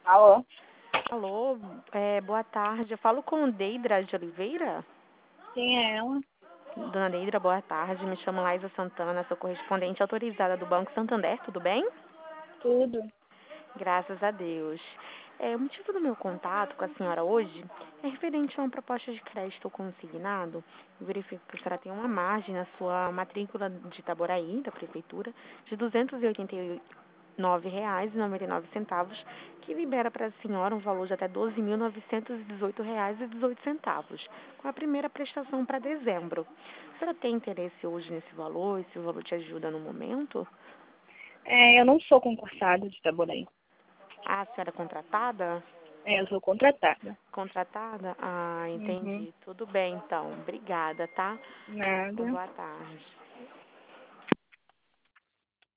Alô? Alô, boa tarde. Eu falo com Deidra de Oliveira? Quem é ela? Dona Deidra, boa tarde. Me chamo Laisa Santana, sou correspondente autorizada do Banco Santander, tudo bem? Tudo. Graças a Deus. O motivo do meu contato com a senhora hoje é referente a uma proposta de crédito consignado. Eu verifico que a senhora tem uma margem na sua matrícula de Itaboraí, da Prefeitura, de R$ 289,99, que libera para a senhora um valor de até R$ 12.918,18, com a primeira prestação para dezembro. A senhora tem interesse hoje nesse valor? Esse valor te ajuda no momento? Eu não sou concursada de Itaboraí. A senhora é contratada? Eu sou contratada. Contratada? Ah, Uhum. entendi. Tudo bem, então. Obrigada, tá? Uma Nada. boa tarde.